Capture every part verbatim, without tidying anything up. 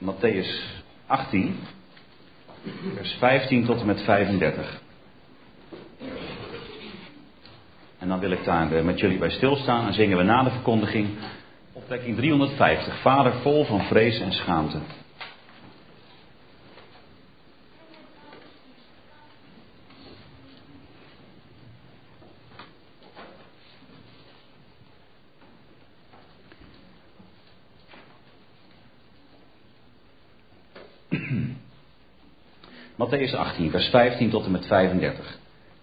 Mattheüs achttien, vers vijftien tot en met vijfendertig. En dan wil ik daar met jullie bij stilstaan en zingen we na de verkondiging opwekking driehonderdvijftig. Vader vol van vrees en schaamte. Mattheüs achttien, vers vijftien tot en met vijfendertig.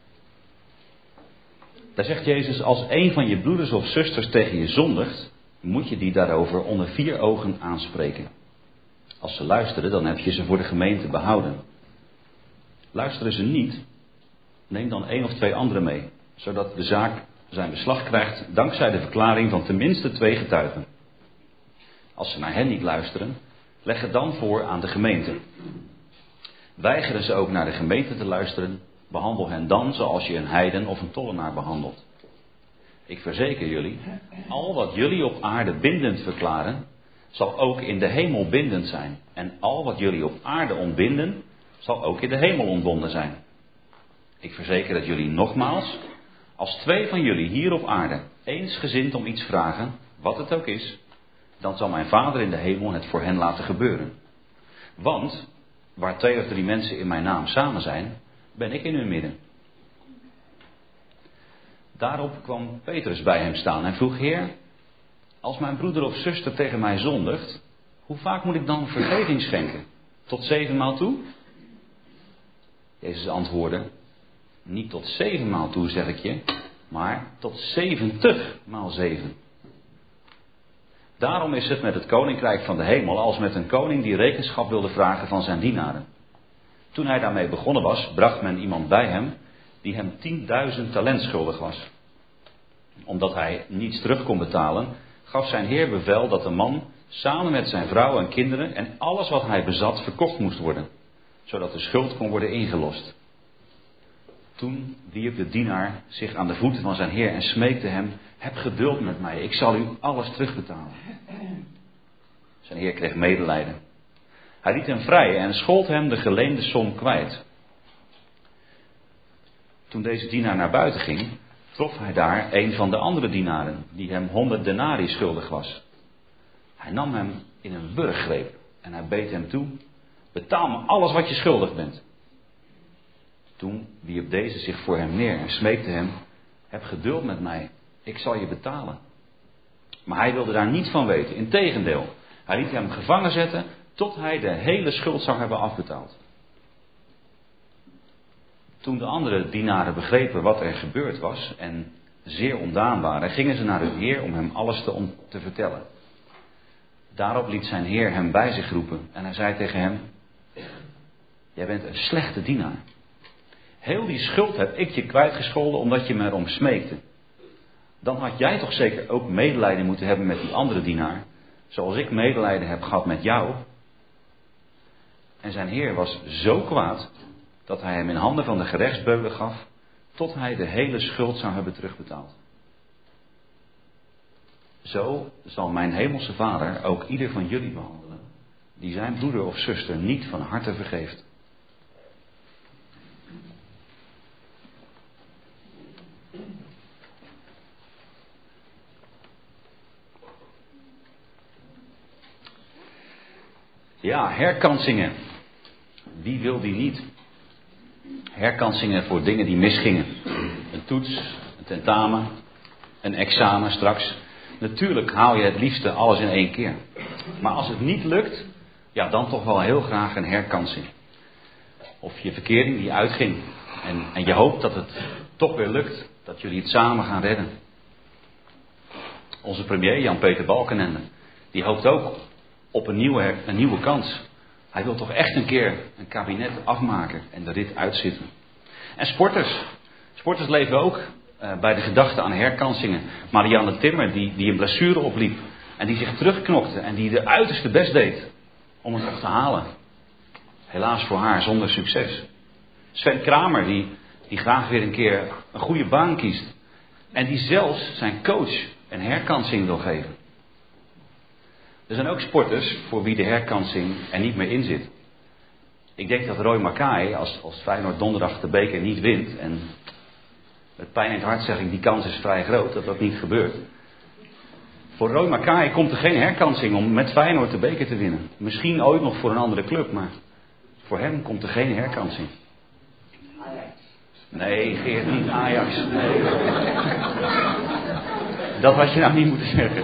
Daar zegt Jezus, als een van je broeders of zusters tegen je zondigt, moet je die daarover onder vier ogen aanspreken. Als ze luisteren, dan heb je ze voor de gemeente behouden. Luisteren ze niet, neem dan één of twee anderen mee, zodat de zaak zijn beslag krijgt dankzij de verklaring van tenminste twee getuigen. Als ze naar hen niet luisteren, leg het dan voor aan de gemeente. Weigeren ze ook naar de gemeente te luisteren, behandel hen dan zoals je een heiden of een tollenaar behandelt. Ik verzeker jullie, al wat jullie op aarde bindend verklaren, zal ook in de hemel bindend zijn. En al wat jullie op aarde ontbinden, zal ook in de hemel ontbonden zijn. Ik verzeker dat jullie nogmaals, als twee van jullie hier op aarde eensgezind om iets vragen, wat het ook is, dan zal mijn Vader in de hemel het voor hen laten gebeuren. Want waar twee of drie mensen in mijn naam samen zijn, ben ik in hun midden. Daarop kwam Petrus bij hem staan en vroeg: Heer, als mijn broeder of zuster tegen mij zondigt, hoe vaak moet ik dan vergeving schenken? Tot zevenmaal toe? Jezus antwoordde: niet tot zevenmaal toe, zeg ik je, maar tot zeventig maal zeven. Daarom is het met het koninkrijk van de hemel als met een koning die rekenschap wilde vragen van zijn dienaren. Toen hij daarmee begonnen was, bracht men iemand bij hem die hem tienduizend talent schuldig was. Omdat hij niets terug kon betalen, gaf zijn heer bevel dat de man samen met zijn vrouw en kinderen en alles wat hij bezat verkocht moest worden, zodat de schuld kon worden ingelost. Toen wierp de dienaar zich aan de voeten van zijn heer en smeekte hem: heb geduld met mij, ik zal u alles terugbetalen. Zijn heer kreeg medelijden. Hij liet hem vrij en schold hem de geleende som kwijt. Toen deze dienaar naar buiten ging, trof hij daar een van de andere dienaren, die hem honderd denari schuldig was. Hij nam hem in een wurggreep en hij beet hem toe: betaal me alles wat je schuldig bent. Toen wierp deze zich voor hem neer en smeekte hem: heb geduld met mij, ik zal je betalen. Maar hij wilde daar niets van weten, integendeel. Hij liet hem gevangen zetten tot hij de hele schuld zou hebben afbetaald. Toen de andere dienaren begrepen wat er gebeurd was en zeer ontdaan waren, gingen ze naar hun heer om hem alles te, om, te vertellen. Daarop liet zijn heer hem bij zich roepen en hij zei tegen hem: jij bent een slechte dienaar. Heel die schuld heb ik je kwijtgescholden omdat je me erom smeekte. Dan had jij toch zeker ook medelijden moeten hebben met die andere dienaar, zoals ik medelijden heb gehad met jou. En zijn heer was zo kwaad dat hij hem in handen van de gerechtsbeulen gaf, tot hij de hele schuld zou hebben terugbetaald. Zo zal mijn hemelse Vader ook ieder van jullie behandelen, die zijn broeder of zuster niet van harte vergeeft. Ja, herkansingen. Wie wil die niet? Herkansingen voor dingen die misgingen. Een toets, een tentamen, een examen straks. Natuurlijk haal je het liefste alles in één keer. Maar als het niet lukt, ja, dan toch wel heel graag een herkansing. Of je verkering die uitging. En, en je hoopt dat het toch weer lukt. Dat jullie het samen gaan redden. Onze premier Jan-Peter Balkenende, die hoopt ook op een nieuwe, een nieuwe kans. Hij wil toch echt een keer een kabinet afmaken en de rit uitzitten. En sporters. Sporters leven ook uh, bij de gedachte aan herkansingen. Marianne Timmer, die, die een blessure opliep en die zich terugknokte en die de uiterste best deed om het nog te halen. Helaas voor haar zonder succes. Sven Kramer, die, die graag weer een keer een goede baan kiest en die zelfs zijn coach een herkansing wil geven. Er zijn ook sporters voor wie de herkansing er niet meer in zit. Ik denk dat Roy Makaay, als, als Feyenoord donderdag de beker niet wint, en met pijn in het hart zeg ik, die kans is vrij groot dat dat niet gebeurt. Voor Roy Makaay komt er geen herkansing om met Feyenoord de beker te winnen. Misschien ooit nog voor een andere club, maar voor hem komt er geen herkansing. Nee, Geert, niet Ajax. Nee. Dat had je nou niet moeten zeggen.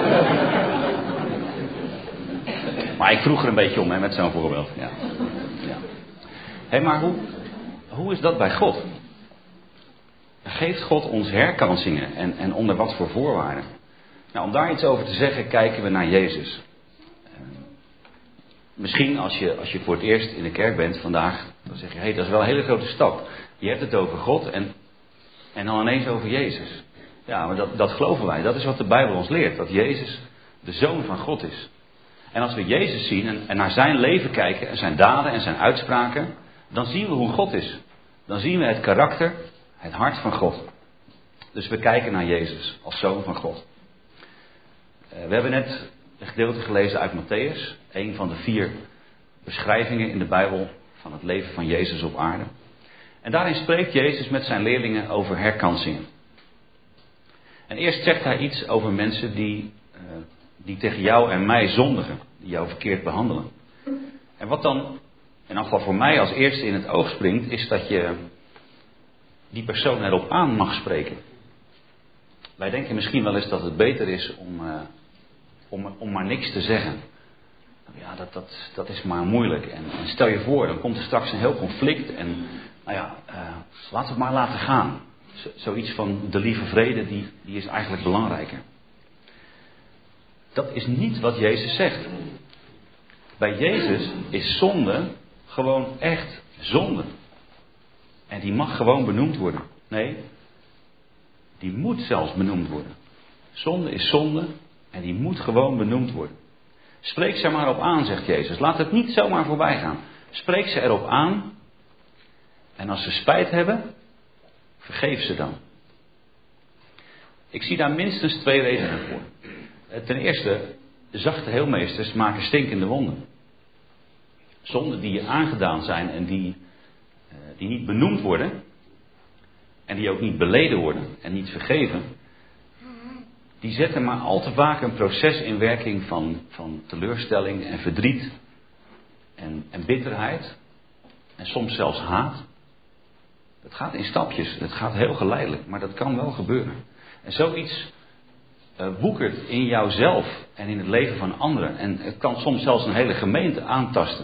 Maar ik vroeg er een beetje om, hè, met zo'n voorbeeld. Ja. Ja. Hé, maar hoe, hoe is dat bij God? Geeft God ons herkansingen en, en onder wat voor voorwaarden? Nou, om daar iets over te zeggen, kijken we naar Jezus. Uh, misschien als je, als je voor het eerst in de kerk bent vandaag, dan zeg je, hé, hey, dat is wel een hele grote stap. Je hebt het over God en, en dan ineens over Jezus. Ja, maar dat, dat geloven wij. Dat is wat de Bijbel ons leert. Dat Jezus de Zoon van God is. En als we Jezus zien en, en naar zijn leven kijken en zijn daden en zijn uitspraken, dan zien we hoe God is. Dan zien we het karakter, het hart van God. Dus we kijken naar Jezus als Zoon van God. Uh, we hebben net een gedeelte gelezen uit Mattheüs. Een van de vier beschrijvingen in de Bijbel van het leven van Jezus op aarde. En daarin spreekt Jezus met zijn leerlingen over herkansingen. En eerst zegt hij iets over mensen die, uh, die tegen jou en mij zondigen. Die jou verkeerd behandelen. En wat dan, in elk geval voor mij als eerste in het oog springt, is dat je die persoon erop aan mag spreken. Wij denken misschien wel eens dat het beter is om, uh, om, om maar niks te zeggen. Ja, dat, dat, dat is maar moeilijk. En, en stel je voor, dan komt er straks een heel conflict. En nou ja, uh, laten we het maar laten gaan. Z- zoiets van de lieve vrede, die, die is eigenlijk belangrijker. Dat is niet wat Jezus zegt. Bij Jezus is zonde gewoon echt zonde. En die mag gewoon benoemd worden. Nee, die moet zelfs benoemd worden. Zonde is zonde en die moet gewoon benoemd worden. Spreek ze maar op aan, zegt Jezus. Laat het niet zomaar voorbij gaan. Spreek ze erop aan. En als ze spijt hebben, vergeef ze dan. Ik zie daar minstens twee redenen voor. Ten eerste, zachte heelmeesters maken stinkende wonden. Zonden die je aangedaan zijn en die, uh, die niet benoemd worden. En die ook niet beleden worden en niet vergeven. Die zetten maar al te vaak een proces in werking van, van teleurstelling en verdriet. En, en bitterheid. En soms zelfs haat. Het gaat in stapjes. Het gaat heel geleidelijk. Maar dat kan wel gebeuren. En zoiets uh, woekert in jouzelf en in het leven van anderen. En het kan soms zelfs een hele gemeente aantasten.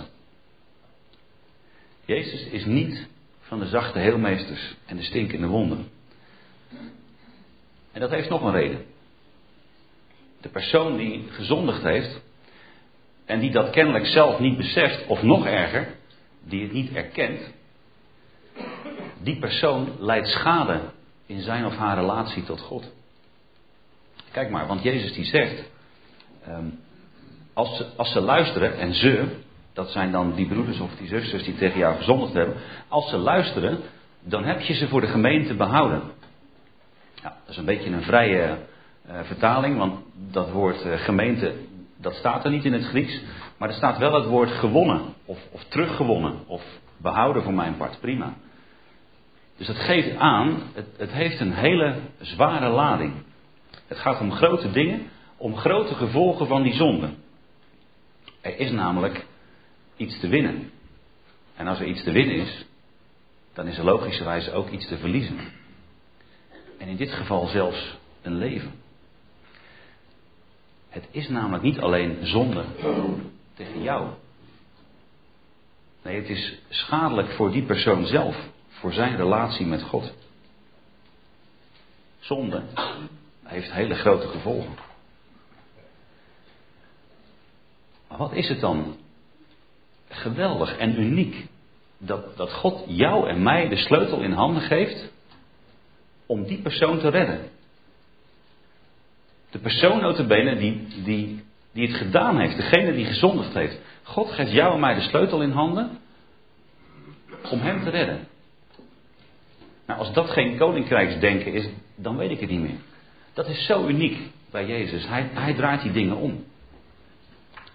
Jezus is niet van de zachte heelmeesters en de stinkende wonden. En dat heeft nog een reden. De persoon die gezondigd heeft en die dat kennelijk zelf niet beseft, of nog erger, die het niet erkent, die persoon lijdt schade in zijn of haar relatie tot God. Kijk maar, want Jezus die zegt, um, als, ze, als ze luisteren, en ze, dat zijn dan die broeders of die zusters die tegen jou gezondigd hebben, als ze luisteren, dan heb je ze voor de gemeente behouden. Ja, dat is een beetje een vrije uh, vertaling, want dat woord uh, gemeente, dat staat er niet in het Grieks, maar er staat wel het woord gewonnen, of, of teruggewonnen, of behouden voor mijn part, prima. Dus dat geeft aan, het, het heeft een hele zware lading. Het gaat om grote dingen, om grote gevolgen van die zonde. Er is namelijk iets te winnen. En als er iets te winnen is, dan is er logischerwijs ook iets te verliezen. En in dit geval zelfs een leven. Het is namelijk niet alleen zonde tegen jou. Nee, het is schadelijk voor die persoon zelf, voor zijn relatie met God. Zonde heeft hele grote gevolgen. Maar wat is het dan geweldig en uniek dat, dat God jou en mij de sleutel in handen geeft om die persoon te redden. De persoon nota bene die, die, die het gedaan heeft, degene die gezondigd heeft. God geeft jou en mij de sleutel in handen om hem te redden. Nou, als dat geen koninkrijksdenken is, dan weet ik het niet meer. Dat is zo uniek bij Jezus. Hij, hij draait die dingen om.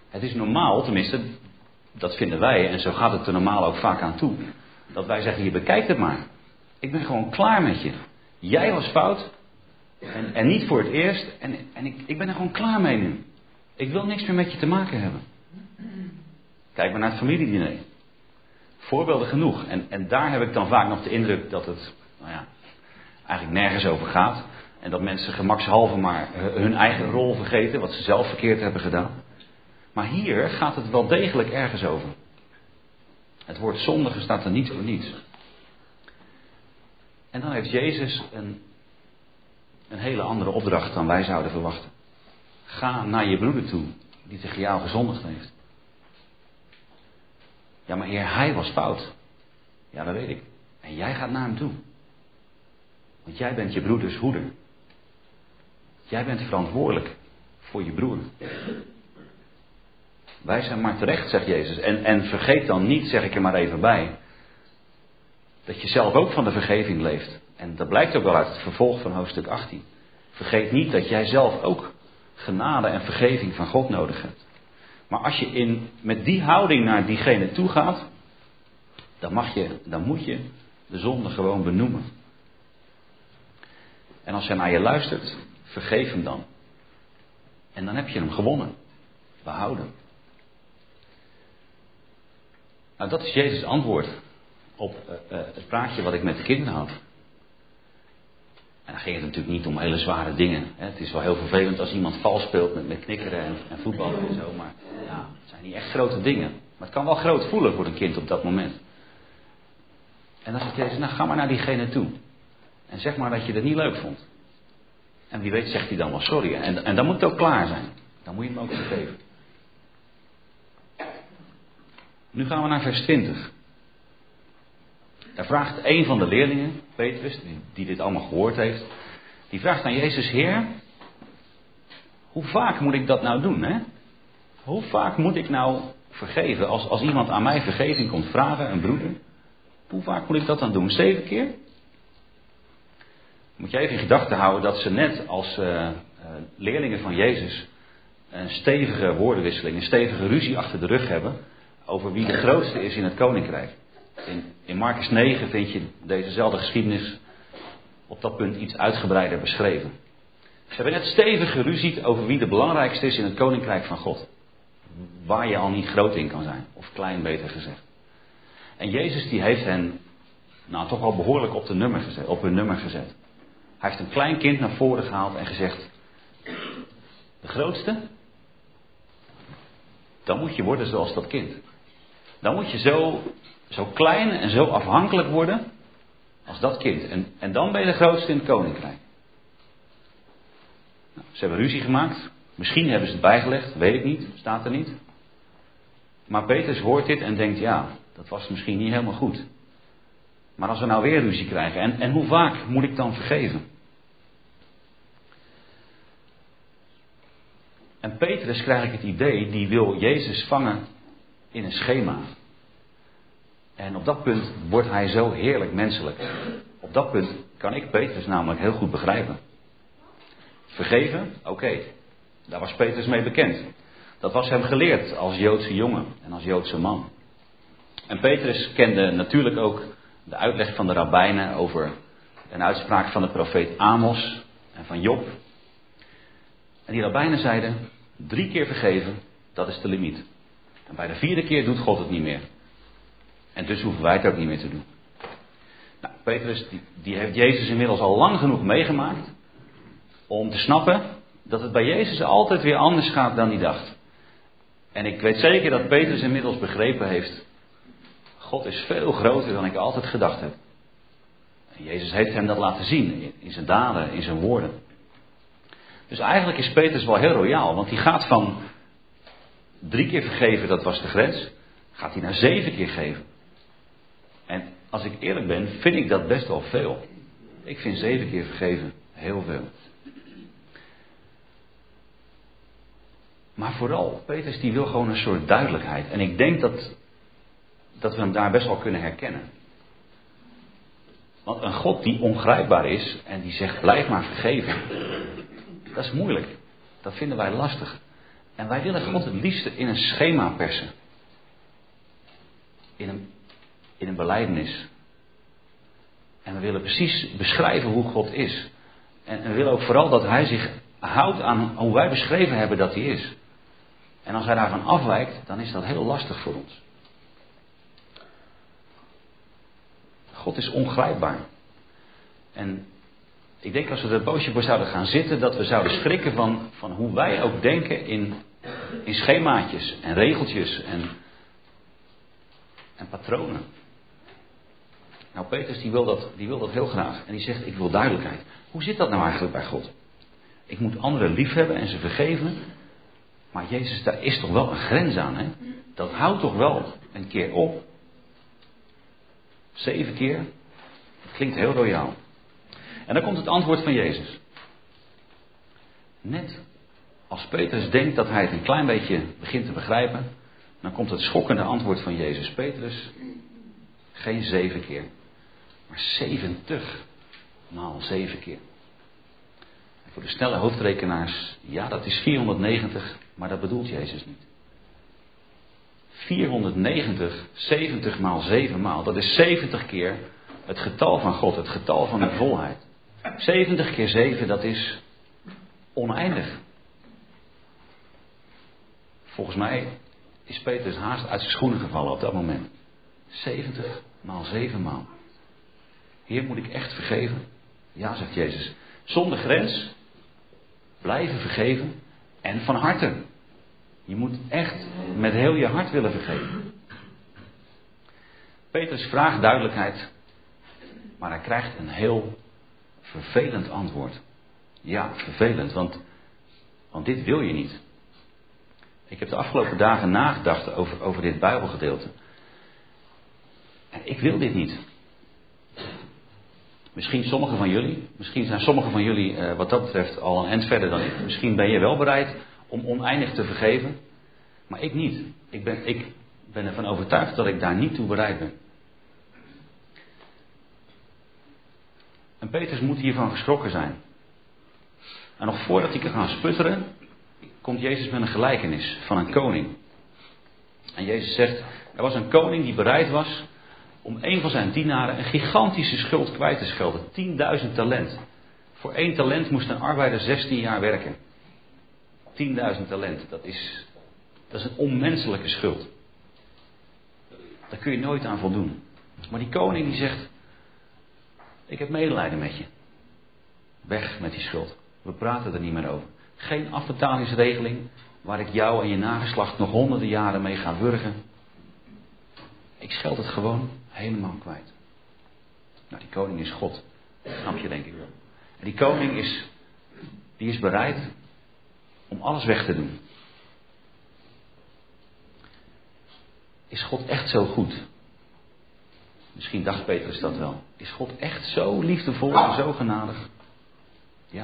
Het is normaal, tenminste, dat vinden wij, en zo gaat het er normaal ook vaak aan toe, dat wij zeggen, je bekijkt het maar. Ik ben gewoon klaar met je. Jij was fout, en, en niet voor het eerst, en, en ik, ik ben er gewoon klaar mee nu. Ik wil niks meer met je te maken hebben. Kijk maar naar het familiediner. Voorbeelden genoeg. En, en daar heb ik dan vaak nog de indruk dat het, nou ja, eigenlijk nergens over gaat. En dat mensen gemakshalve maar hun eigen rol vergeten, wat ze zelf verkeerd hebben gedaan. Maar hier gaat het wel degelijk ergens over. Het woord zondige staat er niet voor niets. En dan heeft Jezus een, een hele andere opdracht dan wij zouden verwachten. Ga naar je broeder toe, die tegen jou gezondigd heeft. Ja, maar Heer, hij was fout. Ja, dat weet ik. En jij gaat naar hem toe. Want jij bent je broeders hoeder. Jij bent verantwoordelijk voor je broer. Wij zijn maar terecht, zegt Jezus. En, en vergeet dan niet, zeg ik er maar even bij, dat je zelf ook van de vergeving leeft. En dat blijkt ook wel uit het vervolg van hoofdstuk achttien. Vergeet niet dat jij zelf ook genade en vergeving van God nodig hebt. Maar als je in, met die houding naar diegene toe gaat, dan, mag je, dan moet je de zonde gewoon benoemen. En als hij naar je luistert, vergeef hem dan. En dan heb je hem gewonnen. Behouden. Nou, dat is Jezus' antwoord op uh, uh, het praatje wat ik met de kinderen had. En dan ging het natuurlijk niet om hele zware dingen. Hè. Het is wel heel vervelend als iemand vals speelt met, met knikkeren en, en voetballen en zo. Maar ja, het zijn niet echt grote dingen. Maar het kan wel groot voelen voor een kind op dat moment. En dan zegt Jezus, nou ga maar naar diegene toe. En zeg maar dat je het niet leuk vond. En wie weet zegt hij dan wel sorry. En, en dan moet het ook klaar zijn. Dan moet je hem ook vergeven. Nu gaan we naar vers twintig. Daar vraagt een van de leerlingen, Petrus, die, die dit allemaal gehoord heeft. Die vraagt aan Jezus, Heer, hoe vaak moet ik dat nou doen? Hè? Hoe vaak moet ik nou vergeven? Als, als iemand aan mij vergeving komt vragen, een broeder. Hoe vaak moet ik dat dan doen? Zeven keer? Moet je even in gedachten houden dat ze net als uh, uh, leerlingen van Jezus een stevige woordenwisseling, een stevige ruzie achter de rug hebben over wie de grootste is in het koninkrijk. In, in Marcus negen vind je dezezelfde geschiedenis op dat punt iets uitgebreider beschreven. Ze hebben net stevig geruzied over wie de belangrijkste is in het koninkrijk van God. Waar je al niet groot in kan zijn, of klein beter gezegd. En Jezus die heeft hen nou toch al behoorlijk op, de nummer gezet, op hun nummer gezet. Hij heeft een klein kind naar voren gehaald en gezegd, de grootste, dan moet je worden zoals dat kind. Dan moet je zo, zo klein en zo afhankelijk worden als dat kind. En, en dan ben je de grootste in het koninkrijk. Nou, ze hebben ruzie gemaakt. Misschien hebben ze het bijgelegd, weet ik niet, staat er niet. Maar Petrus hoort dit en denkt, ja, dat was misschien niet helemaal goed. Maar als we nou weer ruzie krijgen, en, en hoe vaak moet ik dan vergeven? En Petrus, krijg ik het idee, die wil Jezus vangen in een schema. En op dat punt wordt hij zo heerlijk menselijk. Op dat punt kan ik Petrus namelijk heel goed begrijpen. Vergeven? Oké, okay. Daar was Petrus mee bekend. Dat was hem geleerd als Joodse jongen en als Joodse man. En Petrus kende natuurlijk ook de uitleg van de rabbijnen over een uitspraak van de profeet Amos en van Job. En die rabbijnen zeiden, drie keer vergeven, dat is de limiet. En bij de vierde keer doet God het niet meer. En dus hoeven wij het ook niet meer te doen. Nou, Petrus die, die heeft Jezus inmiddels al lang genoeg meegemaakt om te snappen dat het bij Jezus altijd weer anders gaat dan hij dacht. En ik weet zeker dat Petrus inmiddels begrepen heeft, God is veel groter dan ik altijd gedacht heb. En Jezus heeft hem dat laten zien in zijn daden, in zijn woorden. Dus eigenlijk is Petrus wel heel royaal, want hij gaat van drie keer vergeven, dat was de grens, gaat hij naar zeven keer geven. En als ik eerlijk ben, vind ik dat best wel veel. Ik vind zeven keer vergeven heel veel. Maar vooral, Petrus die wil gewoon een soort duidelijkheid. En ik denk dat, dat we hem daar best wel kunnen herkennen. Want een God die ongrijpbaar is en die zegt blijf maar vergeven. Dat is moeilijk. Dat vinden wij lastig. En wij willen God het liefste in een schema persen. In een, in een belijdenis. En we willen precies beschrijven hoe God is. En we willen ook vooral dat hij zich houdt aan hoe wij beschreven hebben dat hij is. En als hij daarvan afwijkt, dan is dat heel lastig voor ons. God is ongrijpbaar. En ik denk als we er een poosje voor zouden gaan zitten, dat we zouden schrikken van, van hoe wij ook denken in, in schemaatjes en regeltjes en, en patronen. Nou, Petrus die wil, dat, die wil dat heel graag. En die zegt, ik wil duidelijkheid. Hoe zit dat nou eigenlijk bij God? Ik moet anderen liefhebben en ze vergeven. Maar Jezus, daar is toch wel een grens aan, hè? Dat houdt toch wel een keer op. Zeven keer. Dat klinkt heel royaal. En dan komt het antwoord van Jezus. Net als Petrus denkt dat hij het een klein beetje begint te begrijpen, dan komt het schokkende antwoord van Jezus. Petrus, geen zeven keer, maar zeventig maal zeven keer. En voor de snelle hoofdrekenaars, ja, dat is vierhonderdnegentig, maar dat bedoelt Jezus niet. vierhonderdnegentig, zeventig maal zeven maal, dat is zeventig keer het getal van God, het getal van de volheid. zeventig keer zeven, dat is oneindig. Volgens mij is Petrus haast uit zijn schoenen gevallen op dat moment. zeventig maal zeven maal. Heer, moet ik echt vergeven? Ja, zegt Jezus. Zonder grens. Blijven vergeven. En van harte. Je moet echt met heel je hart willen vergeven. Petrus vraagt duidelijkheid. Maar hij krijgt een heel vervelend antwoord. Ja, vervelend. Want, want dit wil je niet. Ik heb de afgelopen dagen nagedacht over, over dit Bijbelgedeelte. En ik wil dit niet. Misschien sommigen van jullie. Misschien zijn sommigen van jullie uh, wat dat betreft al een eind verder dan ik. Misschien ben je wel bereid om oneindig te vergeven. Maar ik niet. Ik ben, ik ben ervan overtuigd dat ik daar niet toe bereid ben. En Petrus moet hiervan geschrokken zijn. En nog voordat hij kan gaan sputteren, komt Jezus met een gelijkenis van een koning. En Jezus zegt, er was een koning die bereid was om een van zijn dienaren een gigantische schuld kwijt te schelden. tienduizend talent. Voor één talent moest een arbeider zestien jaar werken. tienduizend talent, dat is, dat is een onmenselijke schuld. Daar kun je nooit aan voldoen. Maar die koning die zegt, ik heb medelijden met je. Weg met die schuld. We praten er niet meer over. Geen afbetalingsregeling waar ik jou en je nageslacht nog honderden jaren mee ga wurgen. Ik scheld het gewoon helemaal kwijt. Nou, die koning is God. Dat snap je denk ik wel. En die koning is, die is bereid om alles weg te doen. Is God echt zo goed? Misschien dacht Petrus dat wel. Is God echt zo liefdevol en zo genadig? Ja.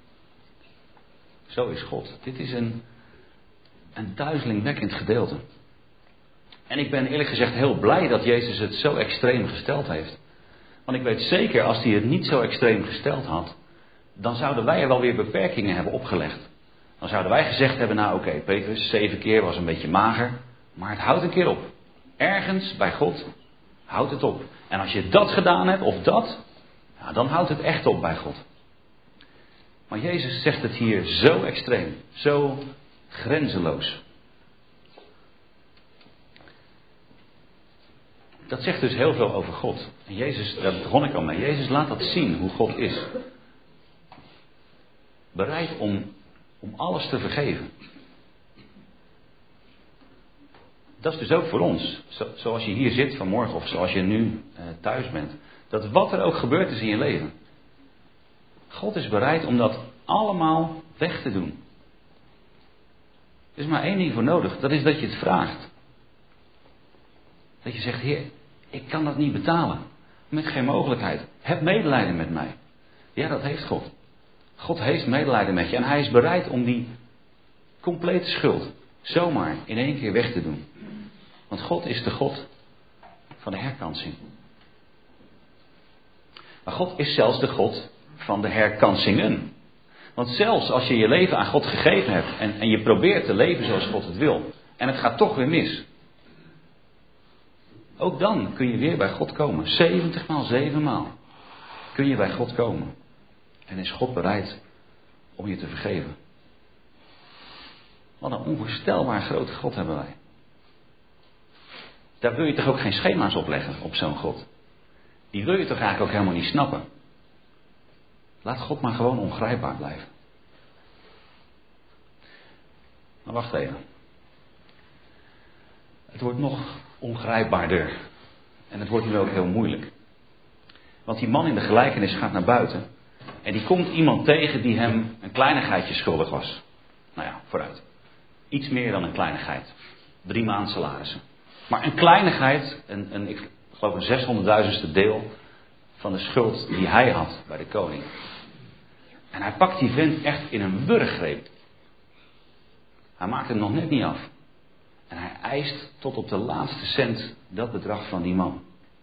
Zo is God. Dit is een, een duizelingwekkend gedeelte. En ik ben eerlijk gezegd heel blij dat Jezus het zo extreem gesteld heeft. Want ik weet zeker, als hij het niet zo extreem gesteld had, dan zouden wij er wel weer beperkingen hebben opgelegd. Dan zouden wij gezegd hebben, nou oké, okay, Petrus, zeven keer was een beetje mager, maar het houdt een keer op. Ergens bij God houdt het op. En als je dat gedaan hebt, of dat, ja, dan houdt het echt op bij God. Maar Jezus zegt het hier zo extreem, zo grenzeloos. Dat zegt dus heel veel over God. En Jezus, daar begon ik al mee. Jezus laat dat zien hoe God is. Bereid om, om alles te vergeven. Dat is dus ook voor ons. Zo, zoals je hier zit vanmorgen of zoals je nu uh, thuis bent. Dat wat er ook gebeurd is in je leven. God is bereid om dat allemaal weg te doen. Er is maar één ding voor nodig. Dat is dat je het vraagt. Dat je zegt, Heer, ik kan dat niet betalen. Met geen mogelijkheid. Heb medelijden met mij. Ja, dat heeft God. God heeft medelijden met je. En hij is bereid om die complete schuld zomaar in één keer weg te doen. Want God is de God van de herkansing. Maar God is zelfs de God van de herkansingen. Want zelfs als je je leven aan God gegeven hebt en, en je probeert te leven zoals God het wil, en het gaat toch weer mis, ook dan kun je weer bij God komen. zeventig maal, zeven maal kun je bij God komen. En is God bereid om je te vergeven. Wat een onvoorstelbaar grote God hebben wij. Daar wil je toch ook geen schema's op leggen, op zo'n God. Die wil je toch eigenlijk ook helemaal niet snappen. Laat God maar gewoon ongrijpbaar blijven. Maar wacht even. Het wordt nog ongrijpbaarder. En het wordt nu ook heel moeilijk. Want die man in de gelijkenis gaat naar buiten. En die komt iemand tegen die hem een kleinigheidje schuldig was. Nou ja, vooruit. Iets meer dan een kleinigheid. Drie maand salarissen. Maar een kleinigheid, een, een, ik geloof een zeshonderdduizendste deel van de schuld die hij had bij de koning. En hij pakt die vent echt in een wurggreep. Hij maakt het nog net niet af. En hij eist tot op de laatste cent dat bedrag van die man.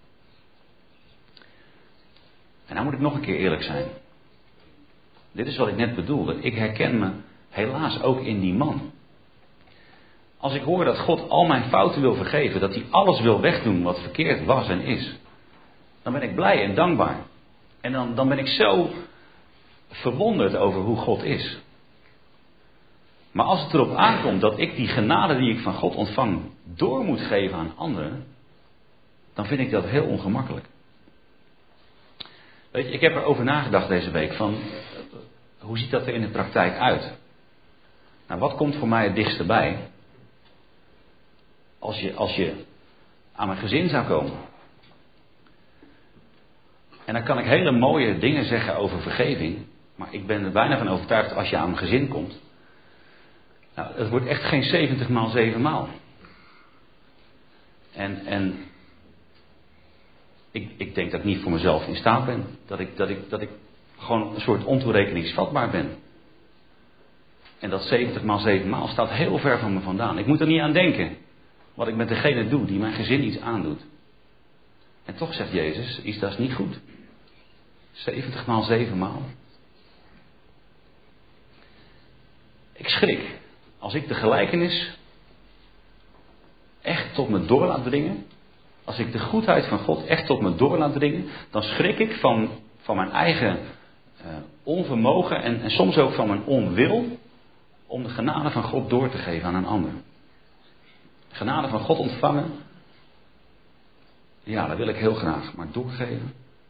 En nou moet ik nog een keer eerlijk zijn. Dit is wat ik net bedoelde. Ik herken me helaas ook in die man. Als ik hoor dat God al mijn fouten wil vergeven, dat hij alles wil wegdoen wat verkeerd was en is, dan ben ik blij en dankbaar. En dan, dan ben ik zo verwonderd over hoe God is. Maar als het erop aankomt dat ik die genade die ik van God ontvang door moet geven aan anderen, dan vind ik dat heel ongemakkelijk. Weet je, ik heb erover nagedacht deze week van, hoe ziet dat er in de praktijk uit? Nou, wat komt voor mij het dichtste bij? Als je, als je aan mijn gezin zou komen. En dan kan ik hele mooie dingen zeggen over vergeving. Maar ik ben er bijna van overtuigd als je aan mijn gezin komt. Nou, het wordt echt geen zeventig maal zeven maal. En, en ik, ik denk dat ik niet voor mezelf in staat ben. Dat ik, dat ik, dat ik gewoon een soort ontoerekeningsvatbaar ben. En dat zeventig maal zeven maal staat heel ver van me vandaan. Ik moet er niet aan denken. Wat ik met degene doe die mijn gezin iets aandoet. En toch zegt Jezus, iets dat is niet goed. zeventig maal zeven maal. Ik schrik. Als ik de gelijkenis echt tot me door laat dringen. Als ik de goedheid van God echt tot me door laat dringen. Dan schrik ik van, van mijn eigen uh, onvermogen. En, en soms ook van mijn onwil. Om de genade van God door te geven aan een ander. Genade van God ontvangen. Ja, dat wil ik heel graag. Maar doorgeven.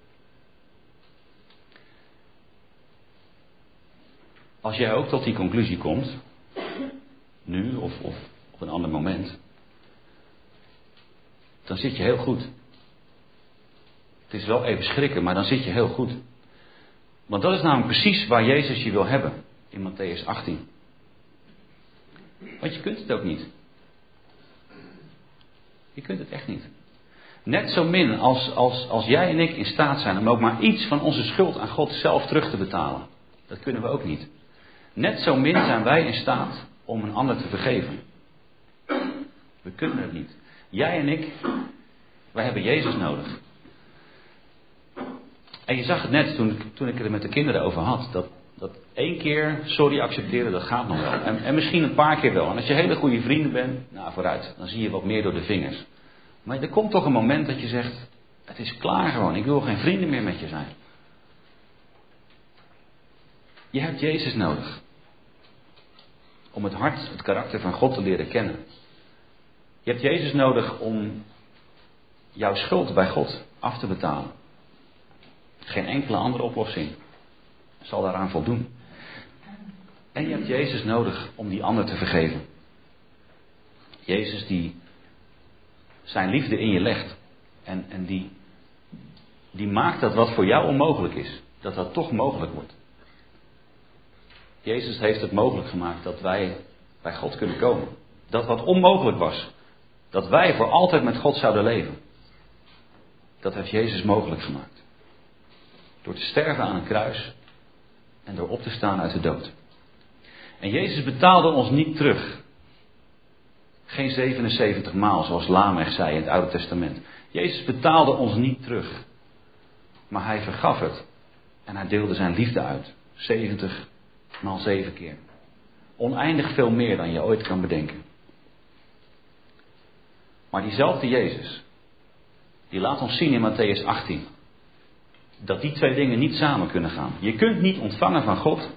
Als jij ook tot die conclusie komt. Nu of, of op een ander moment. Dan zit je heel goed. Het is wel even schrikken, maar dan zit je heel goed. Want dat is namelijk precies waar Jezus je wil hebben. In Matthäus achttien. Want je kunt het ook niet. Je kunt het echt niet. Net zo min als, als, als jij en ik in staat zijn om ook maar iets van onze schuld aan God zelf terug te betalen. Dat kunnen we ook niet. Net zo min zijn wij in staat om een ander te vergeven. We kunnen het niet. Jij en ik, wij hebben Jezus nodig. En je zag het net toen, toen ik het er met de kinderen over had. Dat, dat één keer sorry accepteren, dat gaat nog wel. En, en misschien een paar keer wel. En als je hele goede vrienden bent, nou vooruit. Dan zie je wat meer door de vingers. Maar er komt toch een moment dat je zegt, het is klaar gewoon. Ik wil geen vrienden meer met je zijn. Je hebt Jezus nodig. Om het hart, het karakter van God te leren kennen. Je hebt Jezus nodig om jouw schuld bij God af te betalen. Geen enkele andere oplossing zal daaraan voldoen. En je hebt Jezus nodig om die ander te vergeven. Jezus die zijn liefde in je legt. En, en die, die maakt dat wat voor jou onmogelijk is, dat dat toch mogelijk wordt. Jezus heeft het mogelijk gemaakt dat wij bij God kunnen komen. Dat wat onmogelijk was, dat wij voor altijd met God zouden leven. Dat heeft Jezus mogelijk gemaakt. Door te sterven aan een kruis en door op te staan uit de dood. En Jezus betaalde ons niet terug. Geen zevenenzeventig maal, zoals Lamech zei in het Oude Testament. Jezus betaalde ons niet terug. Maar hij vergaf het. En hij deelde zijn liefde uit. zeventig maal zeven keer. Oneindig veel meer dan je ooit kan bedenken. Maar diezelfde Jezus, die laat ons zien in Matthäus achttien, dat die twee dingen niet samen kunnen gaan. Je kunt niet ontvangen van God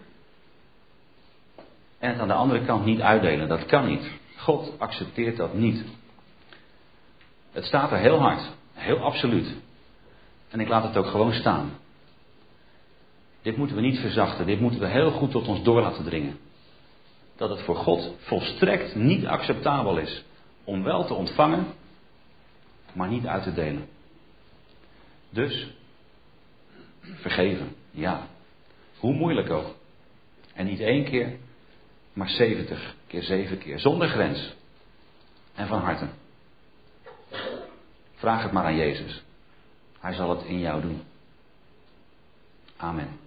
en het aan de andere kant niet uitdelen. Dat kan niet. God accepteert dat niet. Het staat er heel hard, heel absoluut. En ik laat het ook gewoon staan. Dit moeten we niet verzachten. Dit moeten we heel goed tot ons door laten dringen. Dat het voor God volstrekt niet acceptabel is om wel te ontvangen, maar niet uit te delen. Dus, vergeven, ja. Hoe moeilijk ook. En niet één keer, maar zeventig keer zeven keer. Zonder grens. En van harte. Vraag het maar aan Jezus. Hij zal het in jou doen. Amen.